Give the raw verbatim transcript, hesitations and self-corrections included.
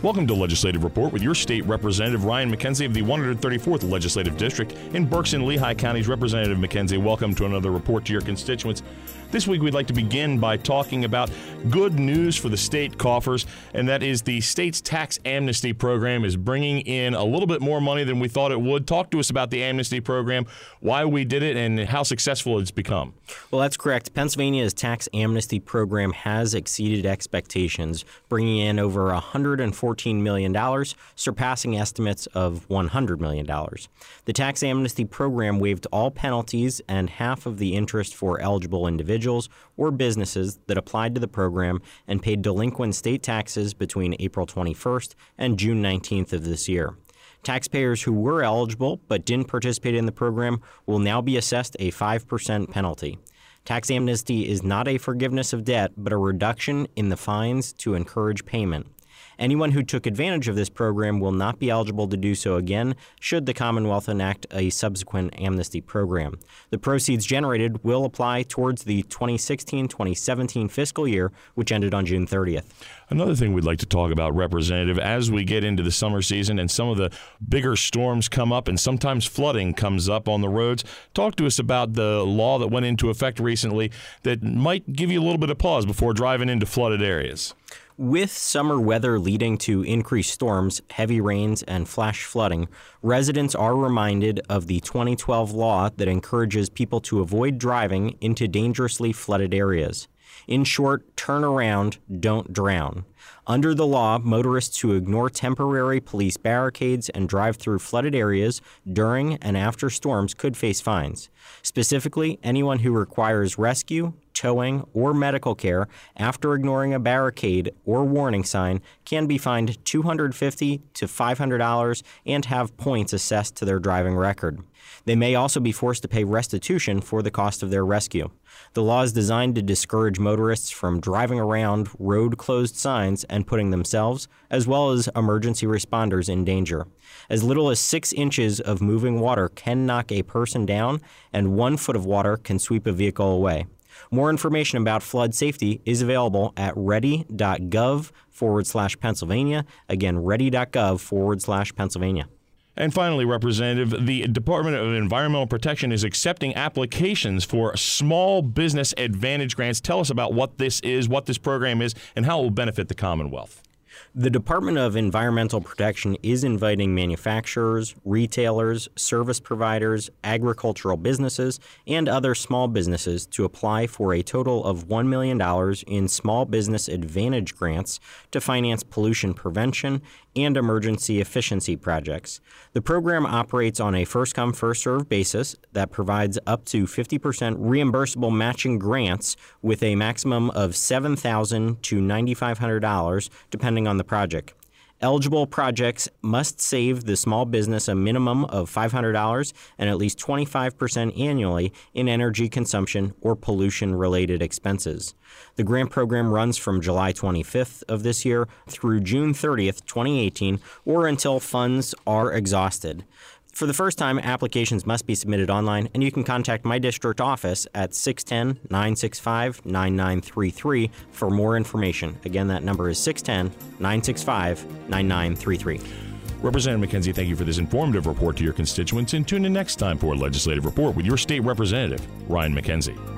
Welcome to Legislative Report with your state representative, Ryan McKenzie of the one hundred thirty-fourth Legislative District in Berks and Lehigh Counties. Representative McKenzie, welcome to another report to your constituents. This week, we'd like to begin by talking about good news for the state coffers, and that is the state's tax amnesty program is bringing in a little bit more money than we thought it would. Talk to us about the amnesty program, why we did it, and how successful it's become. Well, that's correct. Pennsylvania's tax amnesty program has exceeded expectations, bringing in over one hundred fourteen million dollars, surpassing estimates of one hundred million dollars. The tax amnesty program waived all penalties and half of the interest for eligible individuals or businesses that applied to the program and paid delinquent state taxes between April twenty-first and June nineteenth of this year. Taxpayers who were eligible but didn't participate in the program will now be assessed a five percent penalty. Tax amnesty is not a forgiveness of debt, but a reduction in the fines to encourage payment. Anyone who took advantage of this program will not be eligible to do so again should the Commonwealth enact a subsequent amnesty program. The proceeds generated will apply towards the twenty sixteen twenty seventeen fiscal year, which ended on June thirtieth. Another thing we'd like to talk about, Representative, as we get into the summer season and some of the bigger storms come up and sometimes flooding comes up on the roads, talk to us about the law that went into effect recently that might give you a little bit of pause before driving into flooded areas. With summer weather leading to increased storms, heavy rains, and flash flooding, residents are reminded of the twenty twelve law that encourages people to avoid driving into dangerously flooded areas. In short, turn around, don't drown. Under the law, motorists who ignore temporary police barricades and drive through flooded areas during and after storms could face fines. Specifically, anyone who requires rescue, towing, or medical care after ignoring a barricade or warning sign can be fined two hundred fifty dollars to five hundred dollars and have points assessed to their driving record. They may also be forced to pay restitution for the cost of their rescue. The law is designed to discourage motorists from driving around road-closed signs and putting themselves, as well as emergency responders, in danger. As little as six inches of moving water can knock a person down, and one foot of water can sweep a vehicle away. More information about flood safety is available at ready.gov forward slash Pennsylvania. Again, ready.gov forward slash Pennsylvania. And finally, Representative, the Department of Environmental Protection is accepting applications for small business advantage grants. Tell us about what this is, what this program is, and how it will benefit the Commonwealth. The Department of Environmental Protection is inviting manufacturers, retailers, service providers, agricultural businesses, and other small businesses to apply for a total of one million dollars in Small Business Advantage grants to finance pollution prevention and emergency efficiency projects. The program operates on a first-come, first-served basis that provides up to fifty percent reimbursable matching grants with a maximum of seven thousand dollars to nine thousand five hundred dollars, depending on the project. Eligible projects must save the small business a minimum of five hundred dollars and at least twenty-five percent annually in energy consumption or pollution-related expenses. The grant program runs from July twenty-fifth of this year through June thirtieth, twenty eighteen, or until funds are exhausted. For the first time, applications must be submitted online, and you can contact my district office at six one zero, nine six five, nine nine three three for more information. Again, that number is six one zero, nine six five, nine nine three three. Representative McKenzie, thank you for this informative report to your constituents, and tune in next time for a Legislative Report with your state representative, Ryan McKenzie.